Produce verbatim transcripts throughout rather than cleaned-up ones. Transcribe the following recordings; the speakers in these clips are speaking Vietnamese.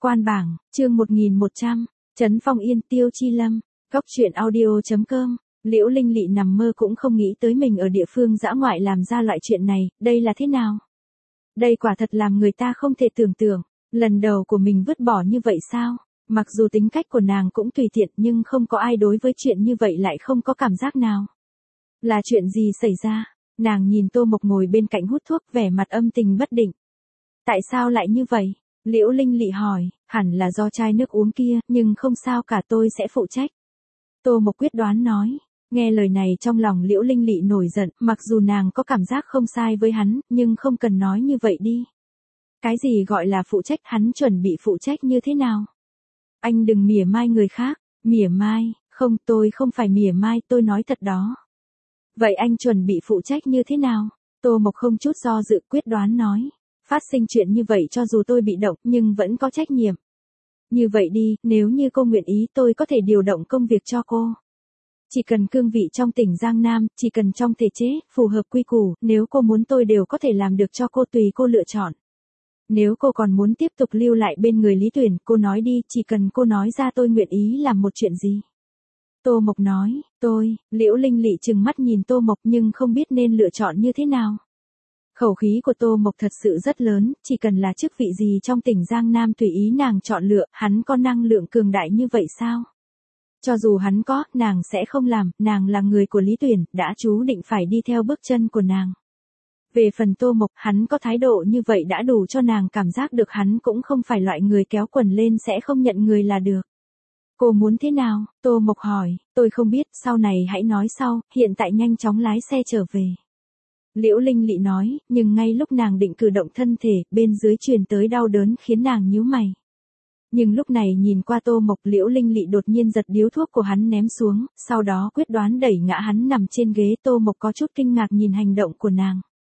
Quan bảng, chương một nghìn một trăm, Trấn Phong Yên, Tiêu Chi Lâm, Góc truyện audio chấm com. Liễu Linh Lị nằm mơ cũng không nghĩ tới mình ở địa phương dã ngoại làm ra loại chuyện này, đây là thế nào? Đây quả thật làm người ta không thể tưởng tượng, lần đầu của mình vứt bỏ như vậy sao? Mặc dù tính cách của nàng cũng tùy tiện nhưng không có ai đối với chuyện như vậy lại không có cảm giác nào. Là chuyện gì xảy ra? Nàng nhìn Tô Mộc ngồi bên cạnh hút thuốc vẻ mặt âm tình bất định. Tại sao lại như vậy? Liễu Linh Lị hỏi, hẳn là do chai nước uống kia, nhưng không sao cả, tôi sẽ phụ trách. Tô Mộc quyết đoán nói. Nghe lời này trong lòng Liễu Linh Lị nổi giận, mặc dù nàng có cảm giác không sai với hắn, nhưng không cần nói như vậy đi. Cái gì gọi là phụ trách, hắn chuẩn bị phụ trách như thế nào? Anh đừng mỉa mai người khác, mỉa mai, không, tôi không phải mỉa mai, tôi nói thật đó. Vậy anh chuẩn bị phụ trách như thế nào? Tô Mộc không chút do dự quyết đoán nói. Phát sinh chuyện như vậy cho dù tôi bị động nhưng vẫn có trách nhiệm. Như vậy đi, nếu như cô nguyện ý tôi có thể điều động công việc cho cô. Chỉ cần cương vị trong tỉnh Giang Nam, chỉ cần trong thể chế, phù hợp quy củ, nếu cô muốn tôi đều có thể làm được cho cô, tùy cô lựa chọn. Nếu cô còn muốn tiếp tục lưu lại bên người Lý Tuyển, cô nói đi, chỉ cần cô nói ra tôi nguyện ý làm một chuyện gì. Tô Mộc nói, tôi, Liễu Linh Lị trừng mắt nhìn Tô Mộc nhưng không biết nên lựa chọn như thế nào. Khẩu khí của Tô Mộc thật sự rất lớn, chỉ cần là chức vị gì trong tỉnh Giang Nam tùy ý nàng chọn lựa, hắn có năng lượng cường đại như vậy sao? Cho dù hắn có, nàng sẽ không làm, nàng là người của Lý Tuyển, đã chú định phải đi theo bước chân của nàng. Về phần Tô Mộc, hắn có thái độ như vậy đã đủ cho nàng cảm giác được hắn cũng không phải loại người kéo quần lên sẽ không nhận người là được. Cô muốn thế nào? Tô Mộc hỏi, tôi không biết, sau này hãy nói sau, hiện tại nhanh chóng lái xe trở về. Liễu Linh Lị nói, nhưng ngay lúc nàng định cử động thân thể, bên dưới truyền tới đau đớn khiến nàng nhíu mày. Nhưng lúc này nhìn qua Tô Mộc, Liễu Linh Lị đột nhiên giật điếu thuốc của hắn ném xuống, sau đó quyết đoán đẩy ngã hắn nằm trên ghế. Tô Mộc có chút kinh ngạc nhìn hành động của nàng.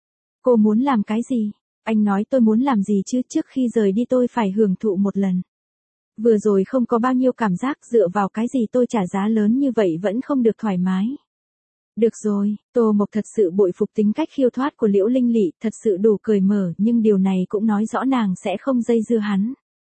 Cô muốn làm cái gì? Anh nói tôi muốn làm gì chứ, trước khi rời đi tôi phải hưởng thụ một lần. Vừa rồi không có bao nhiêu cảm giác, dựa vào cái gì tôi trả giá lớn như vậy vẫn không được thoải mái. Được rồi, Tô Mộc thật sự bội phục tính cách khiêu thoát của Liễu Linh Lị, thật sự đủ cởi mở, nhưng điều này cũng nói rõ nàng sẽ không dây dưa hắn.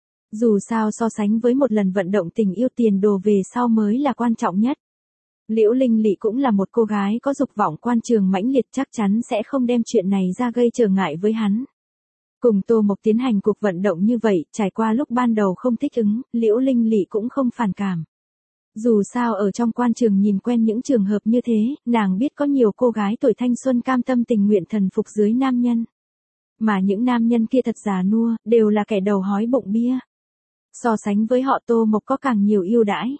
Dù sao so sánh với một lần vận động tình yêu, tiền đồ về sau mới là quan trọng nhất. Liễu Linh Lị cũng là một cô gái có dục vọng quan trường mãnh liệt, chắc chắn sẽ không đem chuyện này ra gây trở ngại với hắn. Cùng Tô Mộc tiến hành cuộc vận động như vậy, trải qua lúc ban đầu không thích ứng, Liễu Linh Lị cũng không phản cảm. Dù sao ở trong quan trường nhìn quen những trường hợp như thế, nàng biết có nhiều cô gái tuổi thanh xuân cam tâm tình nguyện thần phục dưới nam nhân. Mà những nam nhân kia thật già nua, đều là kẻ đầu hói bụng bia. So sánh với họ, Tô Mộc có càng nhiều ưu đãi.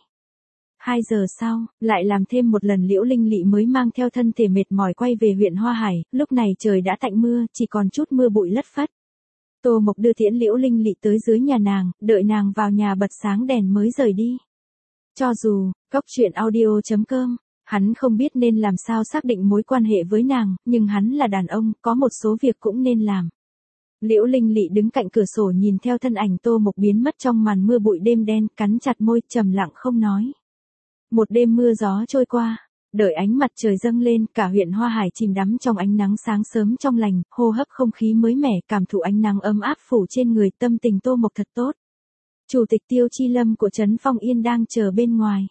Hai giờ sau, lại làm thêm một lần, Liễu Linh Lị mới mang theo thân thể mệt mỏi quay về huyện Hoa Hải, lúc này trời đã tạnh mưa, chỉ còn chút mưa bụi lất phất. Tô Mộc đưa tiễn Liễu Linh Lị tới dưới nhà nàng, đợi nàng vào nhà bật sáng đèn mới rời đi. Cho dù, Góc truyện audio chấm com, hắn không biết nên làm sao xác định mối quan hệ với nàng, nhưng hắn là đàn ông, có một số việc cũng nên làm. Liễu Linh Lị đứng cạnh cửa sổ nhìn theo thân ảnh Tô Mộc biến mất trong màn mưa bụi đêm đen, cắn chặt môi, trầm lặng không nói. Một đêm mưa gió trôi qua, đợi ánh mặt trời dâng lên, cả huyện Hoa Hải chìm đắm trong ánh nắng sáng sớm trong lành, hô hấp không khí mới mẻ, cảm thụ ánh nắng ấm áp phủ trên người, tâm tình Tô Mộc thật tốt. Chủ tịch Tiêu Chi Lâm của Trấn Phong Yên đang chờ bên ngoài.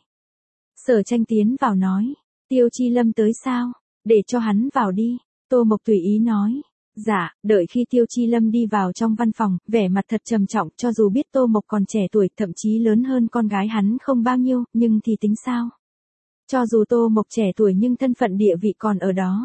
Sở Tranh tiến vào nói, Tiêu Chi Lâm tới sao? Để cho hắn vào đi. Tô Mộc tùy ý nói. Dạ, đợi khi Tiêu Chi Lâm đi vào trong văn phòng, vẻ mặt thật trầm trọng, cho dù biết Tô Mộc còn trẻ tuổi, thậm chí lớn hơn con gái hắn không bao nhiêu, nhưng thì tính sao? Cho dù Tô Mộc trẻ tuổi nhưng thân phận địa vị còn ở đó.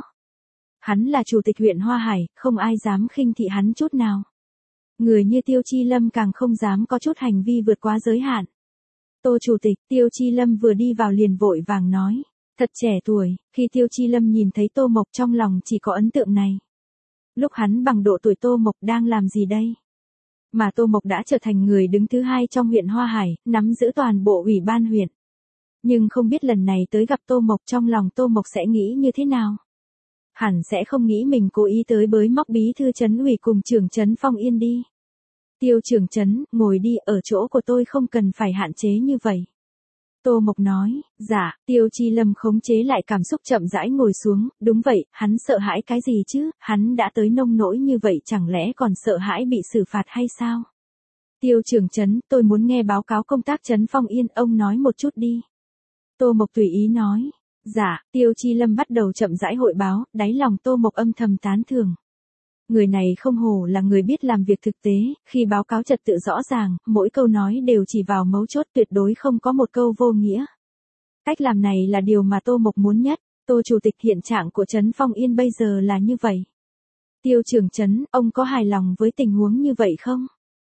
Hắn là chủ tịch huyện Hoa Hải, không ai dám khinh thị hắn chút nào. Người như Tiêu Chi Lâm càng không dám có chút hành vi vượt quá giới hạn. Tô chủ tịch, Tiêu Chi Lâm vừa đi vào liền vội vàng nói. Thật trẻ tuổi, khi Tiêu Chi Lâm nhìn thấy Tô Mộc trong lòng chỉ có ấn tượng này. Lúc hắn bằng độ tuổi Tô Mộc đang làm gì đây? Mà Tô Mộc đã trở thành người đứng thứ hai trong huyện Hoa Hải, nắm giữ toàn bộ ủy ban huyện. Nhưng không biết lần này tới gặp Tô Mộc, trong lòng Tô Mộc sẽ nghĩ như thế nào? Hẳn sẽ không nghĩ mình cố ý tới bới móc bí thư trấn ủy cùng trưởng trấn Phong Yên đi. Tiêu trưởng trấn, ngồi đi, ở chỗ của tôi không cần phải hạn chế như vậy. Tô Mộc nói, dạ. Tiêu Chi Lâm khống chế lại cảm xúc chậm rãi ngồi xuống, đúng vậy, hắn sợ hãi cái gì chứ, hắn đã tới nông nỗi như vậy chẳng lẽ còn sợ hãi bị xử phạt hay sao? Tiêu trưởng trấn, tôi muốn nghe báo cáo công tác Trấn Phong Yên, ông nói một chút đi. Tô Mộc tùy ý nói. Dạ, Tiêu Chi Lâm bắt đầu chậm rãi hội báo, đáy lòng Tô Mộc âm thầm tán thưởng. Người này không hổ là người biết làm việc thực tế, khi báo cáo trật tự rõ ràng, mỗi câu nói đều chỉ vào mấu chốt, tuyệt đối không có một câu vô nghĩa. Cách làm này là điều mà Tô Mộc muốn nhất. Tô Chủ tịch, hiện trạng của Trấn Phong Yên bây giờ là như vậy. Tiêu trưởng trấn, ông có hài lòng với tình huống như vậy không?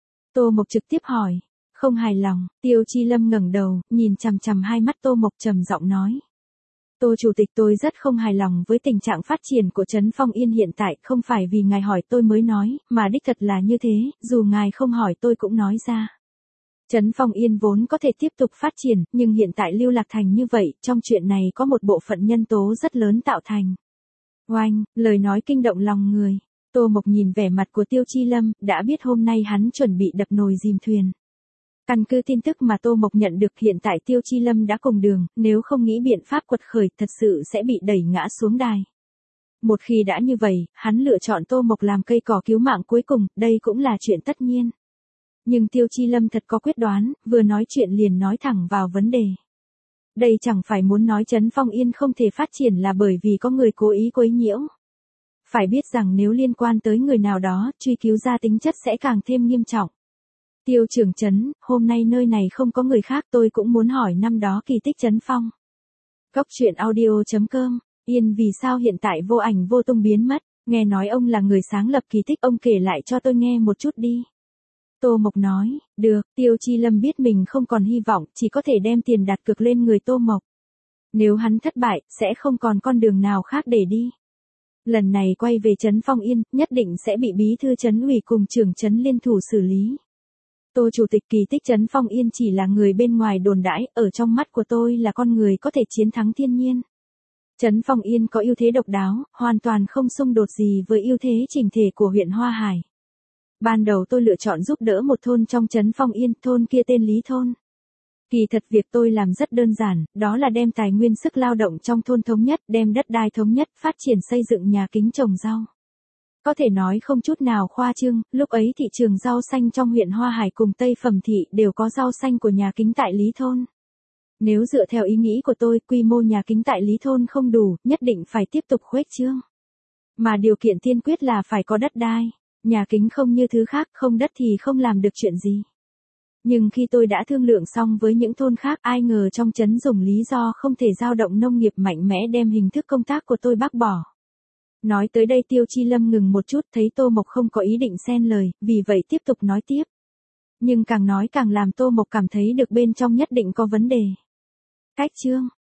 Tô Mộc trực tiếp hỏi. Không hài lòng. Tiêu Chi Lâm ngẩng đầu, nhìn chằm chằm hai mắt Tô Mộc trầm giọng nói. Tô Chủ tịch, tôi rất không hài lòng với tình trạng phát triển của Trấn Phong Yên hiện tại, không phải vì ngài hỏi tôi mới nói, mà đích thật là như thế, dù ngài không hỏi tôi cũng nói ra. Trấn Phong Yên vốn có thể tiếp tục phát triển, nhưng hiện tại lưu lạc thành như vậy, trong chuyện này có một bộ phận nhân tố rất lớn tạo thành. Oanh, lời nói kinh động lòng người. Tô Mộc nhìn vẻ mặt của Tiêu Chi Lâm, đã biết hôm nay hắn chuẩn bị đập nồi dìm thuyền. Căn cứ tin tức mà Tô Mộc nhận được, hiện tại Tiêu Chi Lâm đã cùng đường, nếu không nghĩ biện pháp quật khởi thật sự sẽ bị đẩy ngã xuống đài. Một khi đã như vậy, hắn lựa chọn Tô Mộc làm cây cỏ cứu mạng cuối cùng, đây cũng là chuyện tất nhiên. Nhưng Tiêu Chi Lâm thật có quyết đoán, vừa nói chuyện liền nói thẳng vào vấn đề. Đây chẳng phải muốn nói Trấn Phong Yên không thể phát triển là bởi vì có người cố ý quấy nhiễu. Phải biết rằng nếu liên quan tới người nào đó, truy cứu ra tính chất sẽ càng thêm nghiêm trọng. Tiêu trưởng trấn, hôm nay nơi này không có người khác, tôi cũng muốn hỏi năm đó kỳ tích Trấn Phong. Góc truyện audio chấm com, Yên vì sao hiện tại vô ảnh vô tung biến mất, nghe nói ông là người sáng lập kỳ tích, ông kể lại cho tôi nghe một chút đi. Tô Mộc nói, được, Tiêu Chi Lâm biết mình không còn hy vọng, chỉ có thể đem tiền đặt cược lên người Tô Mộc. Nếu hắn thất bại, sẽ không còn con đường nào khác để đi. Lần này quay về Trấn Phong Yên, nhất định sẽ bị bí thư trấn ủy cùng trưởng trấn liên thủ xử lý. Tô Chủ tịch, kỳ tích Trấn Phong Yên chỉ là người bên ngoài đồn đãi, ở trong mắt của tôi là con người có thể chiến thắng thiên nhiên. Trấn Phong Yên có ưu thế độc đáo, hoàn toàn không xung đột gì với ưu thế chỉnh thể của huyện Hoa Hải. Ban đầu tôi lựa chọn giúp đỡ một thôn trong Trấn Phong Yên, thôn kia tên Lý Thôn. Kỳ thật việc tôi làm rất đơn giản, đó là đem tài nguyên sức lao động trong thôn thống nhất, đem đất đai thống nhất, phát triển xây dựng nhà kính trồng rau. Có thể nói không chút nào khoa trương, lúc ấy thị trường rau xanh trong huyện Hoa Hải cùng Tây Phẩm Thị đều có rau xanh của nhà kính tại Lý Thôn. Nếu dựa theo ý nghĩ của tôi, quy mô nhà kính tại Lý Thôn không đủ, nhất định phải tiếp tục khuếch trương. Mà điều kiện tiên quyết là phải có đất đai. Nhà kính không như thứ khác, không đất thì không làm được chuyện gì. Nhưng khi tôi đã thương lượng xong với những thôn khác, ai ngờ trong trấn dùng lý do không thể dao động nông nghiệp mạnh mẽ đem hình thức công tác của tôi bác bỏ. Nói tới đây Tiêu Chi Lâm ngừng một chút, thấy Tô Mộc không có ý định xen lời, vì vậy tiếp tục nói tiếp. Nhưng càng nói càng làm Tô Mộc cảm thấy được bên trong nhất định có vấn đề. Cách chương,